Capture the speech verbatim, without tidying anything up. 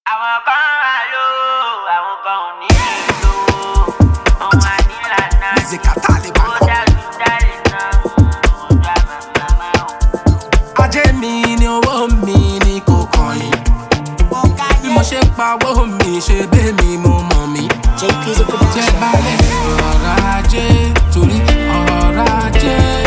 Àwọn kan wà ló, àwọn kan ò ní ìlú. Ọmọ àdìlànà ni ó dájú dáre náà. Ó dá màmá o. Ajé mi ni owó mi ni kò kàn yín. Bí mo ṣe pa owó mi ṣe bẹ́ẹ̀ mi mo mọ̀ mí. J P's a production. Jẹ́ balẹ̀ ọ̀rọ̀ ajé torí ọ̀rọ̀ ajé.